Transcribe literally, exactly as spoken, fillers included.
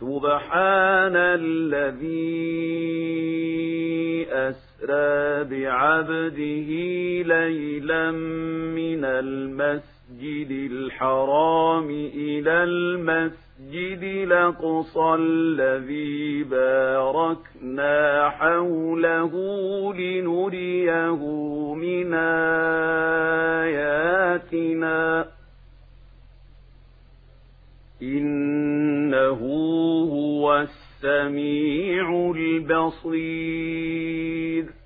سبحان الذي أسرى بعبده ليلا من المسجد الحرام إلى المسجد الأقصى الذي باركنا حوله لنريه من آياتنا إنه هو السميع البصير.